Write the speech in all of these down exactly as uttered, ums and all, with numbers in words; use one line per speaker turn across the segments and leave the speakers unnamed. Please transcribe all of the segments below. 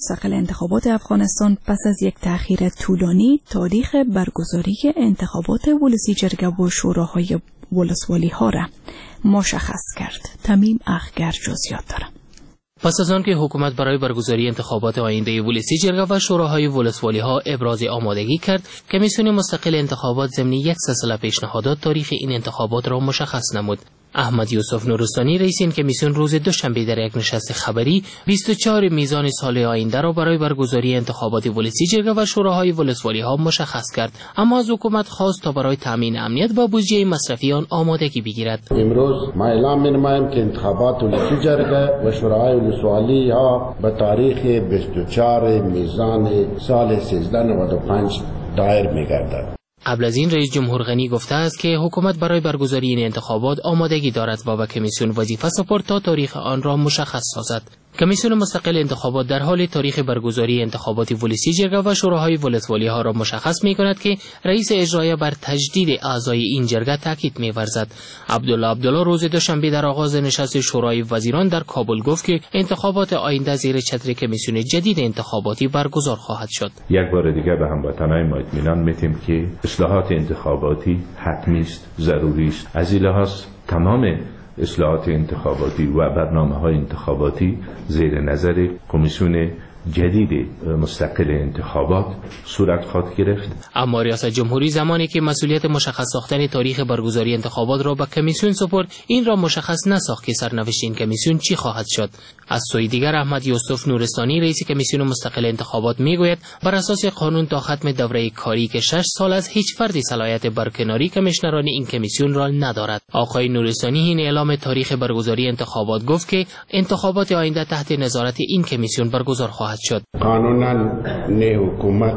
مستقل انتخابات افغانستان پس از یک تأخیر طولانی تاریخ برگزاری انتخابات ولسی جرگه و شوراهای ولسوالی ها را مشخص کرد. تمیم اخگر جزئیات دارد.
پس از آن که حکومت برای برگزاری انتخابات آینده ولسی جرگه و شوراهای ولسوالی ها ابراز آمادگی کرد، کمیسیون مستقل انتخابات ضمن یک سلسله پیشنهادات تاریخ این انتخابات را مشخص نمود. احمد یوسف نورستانی رئیس این کمیسیون روز دوشنبه در یک نشست خبری بیست و چهار میزان سال آینده را برای برگزاری انتخابات ولسی جرگه و شوراهای ولسوالی ها مشخص کرد، اما از حکومت خواست تا برای تامین امنیت و بودجه مصرفی آن آمادگی بگیرد.
امروز ما اعلام می‌نمایم که انتخابات ولسی جرگه و شوراهای ولسوالی ها به تاریخ بیست و چهار میزان سال سیزده نود و پنج دایر می‌گردد.
قبل از این رئیس جمهور غنی گفته است که حکومت برای برگزاری این انتخابات آمادگی دارد و به کمیسیون وظیفه سپرد تا تاریخ آن را مشخص سازد. کمیسیون مستقل انتخابات در حال تاریخ برگزاری انتخابات ولسی جرگه و شوراهای ولسوالی ها را مشخص می کند که رئیس اجرایی بر تجدید اعضای این جرگه تاکید می ورزد. عبدالله عبدالله روز دوشنبه در آغاز نشست شورای وزیران در کابل گفت که انتخابات آینده زیر چتر کمیسیون جدید انتخاباتی برگزار خواهد شد.
یک بار دیگر به هموطنان ما اطمینان می‌دهیم که اصلاحات انتخاباتی حتمی است، ضروری است. از این لحاظ تمام اصلاحات انتخاباتی و برنامه‌های انتخاباتی زیر نظر کمیسیون جدید مستقل انتخابات صورت خواهد گرفت.
اما ریاست جمهوری زمانی که مسئولیت مشخص ساختن تاریخ برگزاری انتخابات را به کمیسیون سپرد، این را مشخص نساخت که سرنوشت این کمیسیون چی خواهد شد. از سوی دیگر احمد یوسف نورستانی رئیس کمیسیون مستقل انتخابات میگوید بر اساس قانون تا ختم دوره کاری که شش سال از هیچ فردی صلاحیت برکناری کمیشنران این کمیسیون را ندارد. آقای نورستانی این اعلام تاریخ برگزاری انتخابات گفت که انتخابات آینده تحت نظارت این کمیسیون برگزار خواهد شد.
قانونا نه حکومت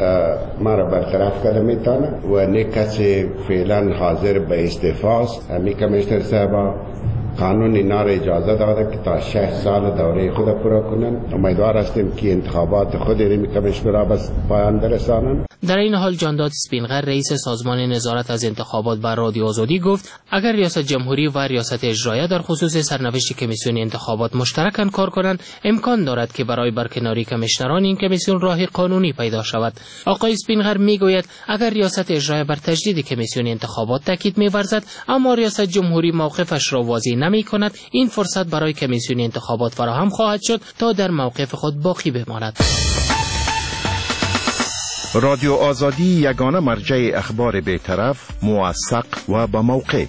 ما را برطرف کرده میتونه و نه کسی فعلا حاضر به استعفا است. همی کمیشنر صاحب قانون اینا را اجازه داده که تا شش سال دوره خود پورا کنن. امیدوار هستیم که انتخابات خود را کمیشنرها به پایان برسانند.
در این حال جانداد اسپینغر رئیس سازمان نظارت از انتخابات بر رادیو آزادی گفت اگر ریاست جمهوری و ریاست اجرایی در خصوص سرنوشت کمیسیون انتخابات مشترکاً کار کنند، امکان دارد که برای برکناری کمیشنران این کمیسیون راه قانونی پیدا شود. آقای اسپینغر میگوید اگر ریاست اجرایی بر تجدید کمیسیون انتخابات تاکید می‌ورزد اما ریاست جمهوری موقفش را واضح نمی‌کند، این فرصت برای کمیسیون انتخابات فراهم خواهد شد تا در موقف خود باقی بماند.
رادیو آزادی یگانه مرجع اخبار بی‌طرف، موثق و با موقع.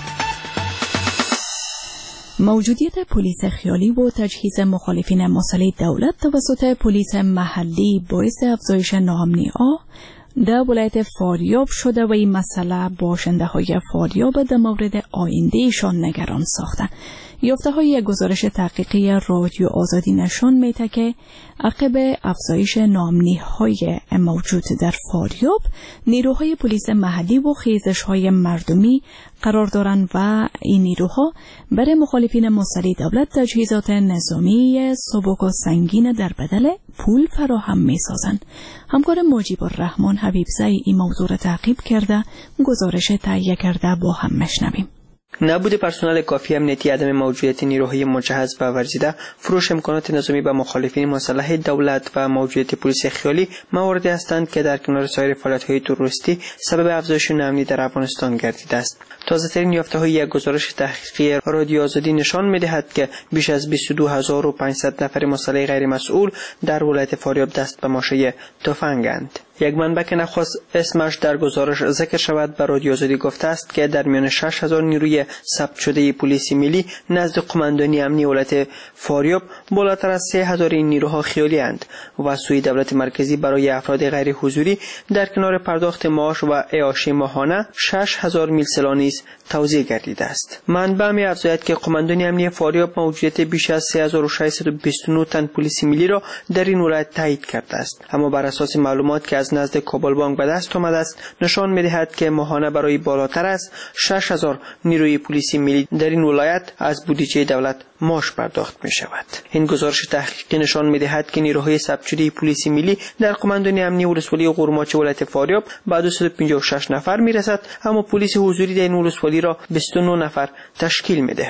موجودیت پلیس خیالی و تجهیز مخالفین مسئله دولت توسط پلیس محلی باعث افزایش ناامنی‌ها در ولایت فاریاب شده و این مسئله باشنده‌های فاریاب در مورد آیندهشان نگران ساخته. یافته‌های یک گزارش تحقیقی رادیو آزادی نشان می‌دهد که عقب افزایش ناامنی‌های موجود در فاریاب، نیروهای پلیس محلی و خیزش‌های مردمی قرار دارند و این نیروها برای مخالفین مسئله دولت تجهیزات نظامی سبک و سنگین در بدل پول فراهم می‌سازند. همکار مجیب الرحمن حبیبزئی این موضوع را تعقیب کرده، گزارش تهیه کرده، با هم میشنویم.
نبود پرسنل کافی امنیتی، عدم موجودیت نیروهای مجهز و ورزیده، فروش امکانات نظامی به مخالفین مسلح دولت و موجودیت پلیس خیالی مواردی هستند که در کنار سایر فعالیت‌های تروریستی سبب افزایش ناامنی در افغانستان گردیده است. تازه‌ترین یافته‌های یک گزارش تحقیقی رادیو آزادی نشان می‌دهد که بیش از بیست و دو هزار و پانصد نفر مسلح غیر مسئول در ولایت فاریاب دست به ماشه تفنگند. یک منبع که نخواست اسمش در گزارش ذکر شود به رادیو آزادی گفته است که در میان شش هزار نیروی ثبت شده پلیس ملی نزد قماندانی امنی ولایت فاریاب بالاتر از سه هزار این نیروها خیالی اند و سوی دولت مرکزی برای افراد غیر حضوری در کنار پرداخت معاش و اعاشه ماهانه شش هزار میل سلا نیز توزیع گردیده است. منبع می افزاید که قماندانی امنی فاریاب موجودیت بیش از سه هزار و ششصد و بیست و نه تن پلیس ملی را در این ولایت تایید کرده است، اما بر اساس معلومات که از نزد کابل بانک به دست آمده است نشان می‌دهد که ماهانه برای بالاتر از شش هزار نیروی پلیس ملی در این ولایت از بودجه دولت معاش پرداخت می شود. این گزارش تحقیقی نشان می‌دهد که نیروهای ثبت شده پلیس ملی در قماندانی امنی ولسوالی قورماچ ولایت فاریاب به دویست و پنجاه و شش نفر می‌رسد، اما پلیس حضوری در این ولسوالی را بیست و نه نفر تشکیل می‌دهد.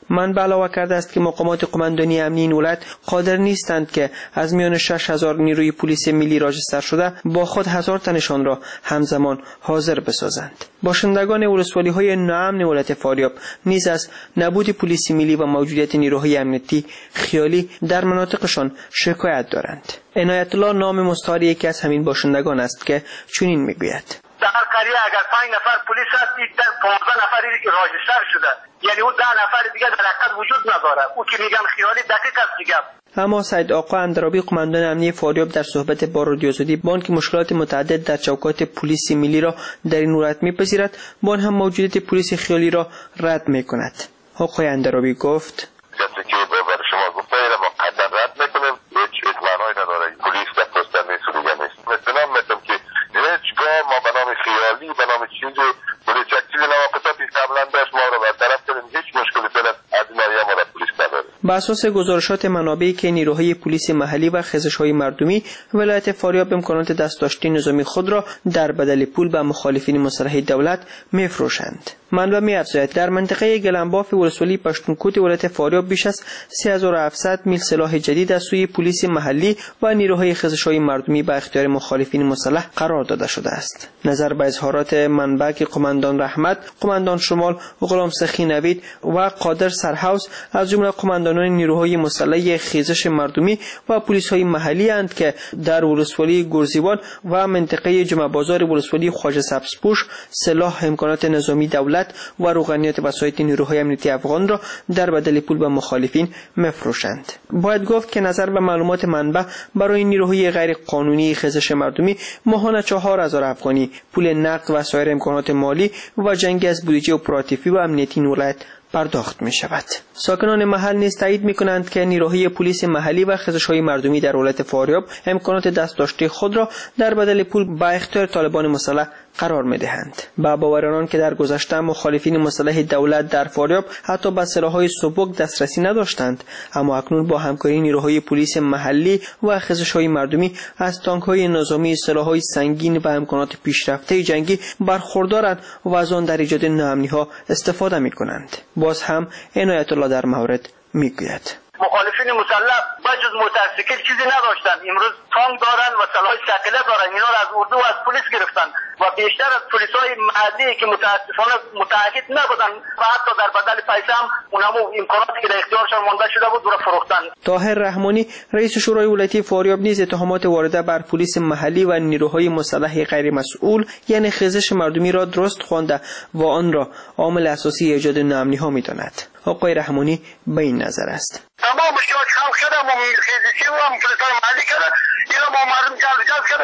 منبع علاوه کرده است که مقامات قماندانی امنی این ولایت قادر نیستند که از میان شش هزار نیروی پلیس ملی راجستر شده با خود هزار تنشان را همزمان حاضر بسازند. باشندگان ولسوالی‌های ناامن ولایت فاریاب نیز از نبود پلیس ملی و موجودیت نیروهای امنیتی خیالی در مناطقشان شکایت دارند. عنایت الله نام مستعار یکی از همین باشندگان است که چنین میگوید:
در قریه اگر پنج نفر پلیس هست، پانزده نفر راجستر شده، یعنی اون ده نفر دیگه در حقیقت وجود نداره. او که میگم خیالی دقیق است میگم.
اما سید آقا اندرابی قماندان امنی فاریاب در صحبت با رادیو آزادی بان که مشکلات متعدد در چوکات پلیس ملی را در این ولایت میپذیرد، بان هم موجودیت پلیس خیالی را رد میکند. آقای اندرابی گفت:
کسی که بر شما گفته اینا ما قدر رد میکنیم، هیچ اطمینانی نداره. پلیس در پستر نیست و دیگه نیست. مثلا میتونم که هیچگاه ما به نام خیالی به نام چیزی پلیس یک چیزی نواقصاتی قبلا داشت ما را برطرف کردیم، هیچ مشکلی فعلا از این آیا ما را پلیس نداره.
بر اساس گزارشات منابعی که نیروهای پلیس محلی و خزش‌های مردمی ولایت فاریاب امکانات دستداشتی نظامی خود را در بدل پول به مخالفین مسلح دولت می‌فروشند. منبع می‌افزاید در منطقه گلنباف ولسوالی پشتونکوت ولایت فاریاب بیش از سه هزار و هفتصد میل سلاح جدید از سوی پلیس محلی و نیروهای خزش‌های مردمی به اختیار مخالفین مسلح قرار داده شده است. نظر به اظهارات منبع که قماندان رحمت، قماندان شمال غلام سخی نوید و قادر سرحوز از جمله قماندانان نیروهای مسلح خیزش مردمی و پلیس‌های محلی اند که در ولسوالی گرزیوان و منطقه جمعه بازار ولسوالی خواجه سبزپوش سلاح، امکانات نظامی دولت و روغنیات وسایط نیروهای امنیتی افغان را در بدل پول به مخالفین مفروشند. باید گفت که نظر به معلومات منبع برای نیروهای غیر قانونی خیزش مردمی ماهانه چهار هزار افغانی پول نقد و سایر امکانات مالی و جنگی از بودجه اپراتیوی و امنیتی ولایت پرداخت می شود. ساکنان محل نیز تایید می کنند که نیروهای پلیس محلی و خزش‌های مردمی در ولایت فاریاب امکانات دستداشتی خود را در بدل پول به اختیار طالبان مسلح قرار می دهند. با باور آنان که در گذشته مخالفین مسلح دولت در فاریاب حتی به سلاح‌های سبک دسترسی نداشتند، اما اکنون با همکاری نیروهای پلیس محلی و خزش‌های مردمی از تانک‌های نظامی، سلاح‌های سنگین و امکانات پیشرفته جنگی برخوردارند و از آن در ایجاد ناامنی‌ها استفاده می‌کنند. باز هم عنایت الله در مورد میگوید:
مخالفین مسلح بجز موتورسیکل چیزی نداشتن، امروز تانک دارن و سلاح ثقیله دارن. اینا را از اردو و از پلیس گرفتن و بیشتر از پلیسای محلی که متاسفانه متعهد نبودن و حتی در بدل پیسه هم اونمو امکاناتی که در اختیارشان مانده شده بود رو فروختن.
طاهر رحمانی رئیس شورای ولایتی فاریاب نیز اتهامات وارده بر پلیس محلی و نیروهای مسلح غیر مسئول یعنی خیزش مردمی را درست خوانده و آن را عامل اساسی ایجاد ناامنی‌ها می‌داند. آقای رحمانی به این نظر است:
تمام مشکلات حل شده، ما خیزشی و پلیسای محلی کرده، اینا ما مردم جلب جلب کرده،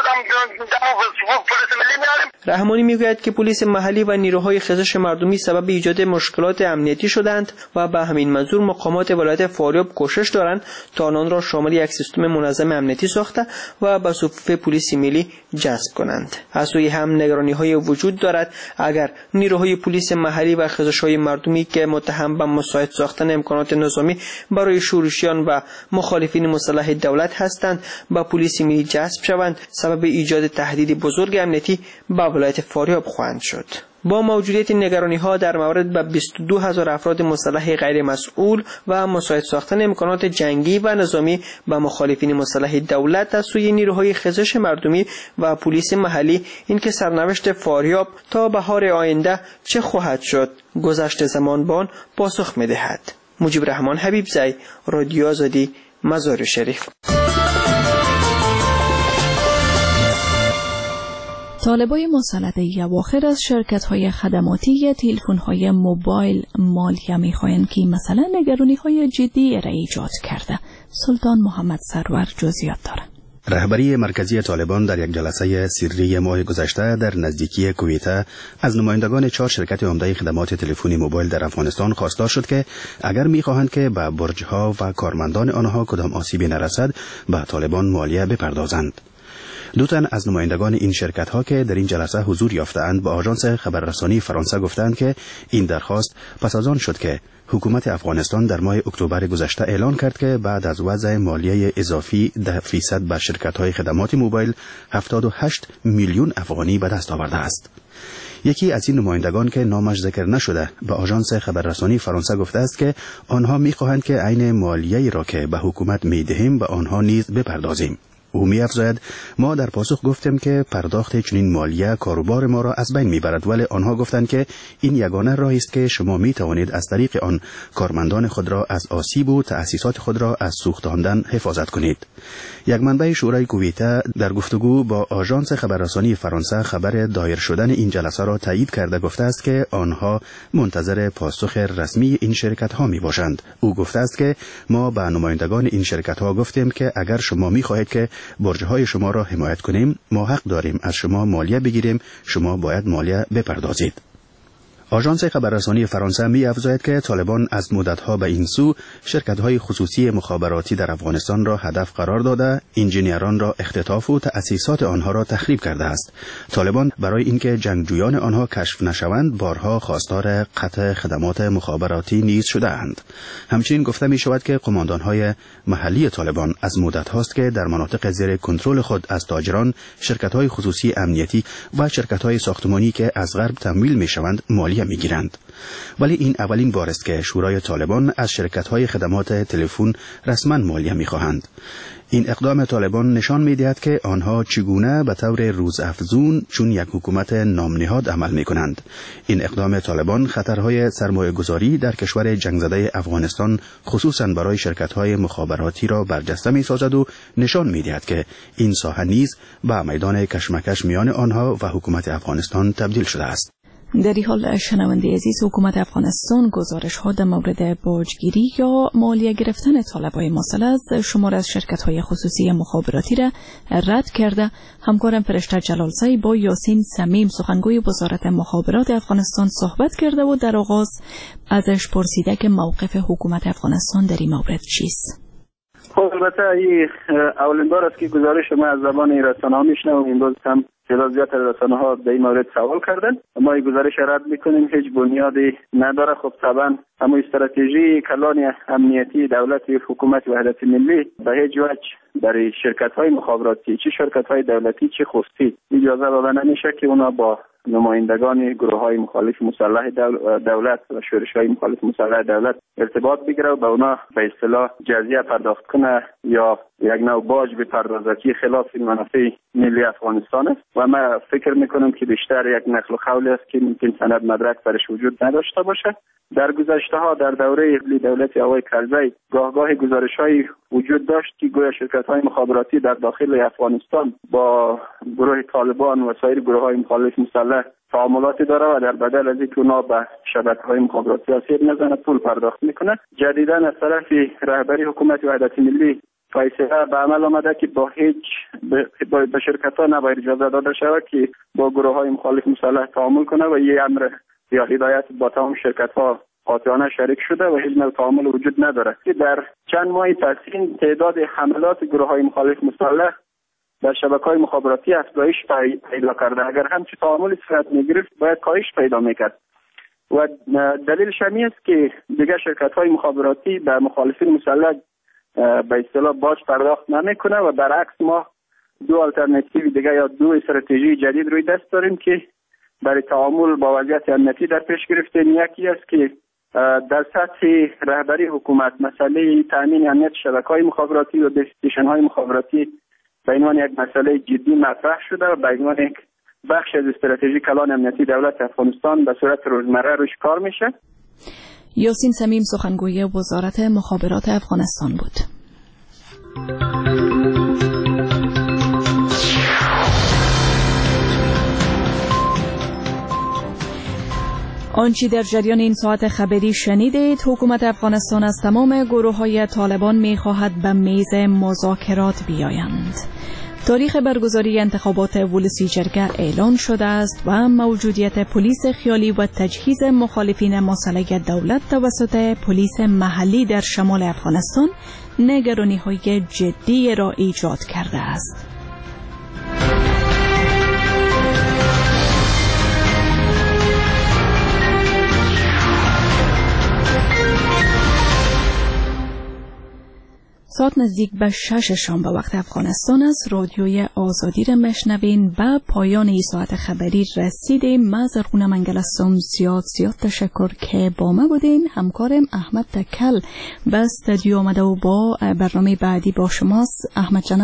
دم پلیس ملی میاریم.
رحمانی میگوید که پلیس محلی و نیروهای خیزش مردمی سبب ایجاد مشکلات امنیتی شدند و به همین منظور مقامات ولایت فاریاب کوشش دارند تا آنان را شامل یک سیستم منظم امنیتی ساخته و به صفوف پلیس ملی جذب کنند. از سوی هم نگرانی‌های وجود دارد اگر نیروهای پلیس محلی و خیزش‌های مردمی که متهم به مساعد ساختن امکانات نظامی برای شورشیان و مخالفین مسلح دولت هستند با پلیس ملی جذب شوند، سبب ایجاد تهدید بزرگ امنیتی به ولایت فاریاب خواهند شد. با موجودیت نگرانی‌ها در مورد به بیست و دو هزار افراد مسلح غیر مسئول و مساعد ساختن امکانات جنگی و نظامی به مخالفین مسلح دولت از سوی نیروهای خیزش مردمی و پلیس محلی، اینکه سرنوشت فاریاب تا بهار آینده چه خواهد شد، گذشت زمان بان پاسخ می‌دهد. مجیب رحمان حبیبزی، رادیو آزادی، مزار شریف.
طالبای مسلح اواخر از شرکت‌های خدماتی تلفن‌های موبایل مالیه می‌خواهند که مثلا نگرانی‌های جدی را ایجاد کرده. سلطان محمد سرور جزئیات دارد.
رهبری مرکزی طالبان در یک جلسه سری ماه گذشته در نزدیکی کویته از نمایندگان چهار شرکت عمده خدمات تلفنی موبایل در افغانستان خواستار شد که اگر می‌خواهند که به برج‌ها و کارمندان آنها کدام آسیبی نرسد به طالبان مالیه بپردازند. دو تن از نمایندگان این شرکت‌ها که در این جلسه حضور یافتند به آژانس خبررسانی فرانسه گفتند که این درخواست پس از آن شد که حکومت افغانستان در ماه اکتبر گذشته اعلان کرد که بعد از وضع مالیه اضافی ده فیصد بر شرکت‌های خدمات موبایل هفتاد و هشت میلیون افغانی به دست آورده است. یکی از این نمایندگان که نامش ذکر نشده به آژانس خبررسانی فرانسه گفته است که آنها می‌خواهند که عین مالیه‌ای را که به حکومت می‌دهیم به آنها نیز بپردازیم. او می‌افزاید ما در پاسخ گفتیم که پرداخت چنین مالیه کاروبار ما را از بین می‌برد، ولی آنها گفتند که این یگانه راهی است که شما می‌توانید از طریق آن کارمندان خود را از آسیب و تأسیسات خود را از سوختاندن حفاظت کنید. یک منبع شورای کویته در گفتگو با آژانس خبررسانی فرانسه خبر دایر شدن این جلسه را تایید کرده گفته است که آنها منتظر پاسخ رسمی این شرکت‌ها میباشند. او گفته است که ما به نمایندگان این شرکت‌ها گفتیم که اگر شما می‌خواهید که برج‌های شما را حمایت کنیم، ما حق داریم از شما مالیه بگیریم، شما باید مالیه بپردازید. آژانس خبررسانی فرانسه می افزاید که طالبان از مدتها به این سو شرکت‌های خصوصی مخابراتی در افغانستان را هدف قرار داده، انجینیران را اختطاف و تأسیسات آنها را تخریب کرده است. طالبان برای اینکه جنگجویان آنها کشف نشوند، بارها خواستار قطع خدمات مخابراتی نیز شده‌اند. همچنین گفته می شود که قماندان‌های محلی طالبان از مدت هاست که در مناطق زیر کنترل خود از تاجران، شرکت‌های خصوصی امنیتی و شرکت‌های ساختمانی که از غرب تمویل می‌شوند مالیه میگیرند. ولی این اولین بار است که شورای طالبان از شرکت‌های خدمات تلفن رسما مالیه می‌خواهند. این اقدام طالبان نشان می‌دهد که آنها چگونه به طور روزافزون چون یک حکومت نامنهاد عمل می‌کنند. این اقدام طالبان خطرهای سرمایه‌گذاری در کشور جنگ زده افغانستان خصوصاً برای شرکت‌های مخابراتی را برجسته می‌سازد و نشان می‌دهد که این ساحه نیز به میدان کشمکش میان آنها و حکومت افغانستان تبدیل شده است.
در این حال شنونده عزیز، حکومت افغانستان گزارش ها در مورد باجگیری یا مالیه گرفتن طالبای مسئله از شمار از شرکت های خصوصی مخابراتی را رد کرده. همکارم فرشته جلالزی با یاسین سمیم سخنگوی وزارت مخابرات افغانستان صحبت کرده و در آغاز ازش پرسیده که موقف حکومت افغانستان در این مورد چیست.
خب البته این اولین بار است که گزارش ما از زبان رسانه‌ها میشنویم. امروز هم تعداد زیاد از رسانه‌ها به این مورد سوال کردن. ما این گزارش رد میکنیم، هیچ بنیادی نداره. خب طبعا اما استراتژی کلان امنیتی دولت حکومت وحدت ملی به هیچ وجه برای شرکت‌های مخابراتی، چه شرکت‌های دولتی چه خصوصی، اجازه داده نمیشه که اونا با نمایندگان گروه‌های مخالف مسلح دولت و شورش‌های مخالف مسلح دولت ارتباط بگیره و به اونا به اصطلاح جزیه پرداخت کنه یا یک نوع باج بپردازه که خلاف منافع ملی افغانستان است. و ما فکر میکنم که بیشتر یک نقل و قولی است که ممکن سند مدرک برش وجود نداشته باشه. در گذشته ها در دوره دولت آقای کرزی گاه گاه گزارش‌های وجود داشت که گویا شرکت‌های مخابراتی در داخل افغانستان با گروه طالبان و سایر گروه‌های مخالف مسلح تعاملاتی داره و در بدل از اینکه اونا به شبکه‌های مخابراتی آسیب نزنه پول پرداخت میکنه. جدیداً از طرف رهبری حکومت وحدت ملی فیصله به عمل آمده که با هیچ به شرکت‌ها نباید اجازه داده شود که با گروه‌های مخالف مسلح تعامل کنه و یه امر یا هدایت با تمام شرکت‌ها قاطعانه شریک شده و هیچ نوع تعامل وجود نداره. که در چند ماه پسین تعداد حملات گروه‌های مخالف مسلح در شبکه‌های مخابراتی افزایش پیدا کرده. اگر همچین تعامل صورت می‌گرفت باید کاهش پیدا می‌کرد. و دلیلش همین است که دیگر شرکت‌های مخابراتی به مخالفین مسلح به اصطلاح باج پرداخت نمی‌کنه و برعکس ما دو آلترناتیو دیگه یا دو استراتژی جدید روی دست داریم که برای تعامل با وضعیت امنیتی در پیش گرفتیم. یکی است که در سطح رهبری حکومت مسئله تامین امنیت شبکه‌های مخابراتی و استیشن‌های مخابراتی به عنوان یک مسئله جدی مطرح شده و به عنوان یک بخش از استراتژی کلان امنیتی دولت افغانستان به صورت روزمره روش کار میشه.
یاسین سمیم سخنگوی وزارت مخابرات افغانستان بود. آنچه در جریان این ساعت خبری شنیدید، حکومت افغانستان از تمام گروه‌های طالبان می‌خواهد به میز مذاکرات بیایند. تاریخ برگزاری انتخابات ولسی جرگه اعلان شده است و موجودیت پلیس خیالی و تجهیز مخالفین مسلح دولت توسط پلیس محلی در شمال افغانستان نگرانی‌های جدی را ایجاد کرده است. ساعت نزدیک به شش شام به وقت افغانستان است. رادیوی آزادی را مشنوین. به پایان این ساعت خبری رسیدیم. من زرغونه منگل هستم. زیاد زیاد تشکر که با ما بودین. همکارم احمد تکل به استودیو آمده و با برنامه بعدی با شماست. احمد جان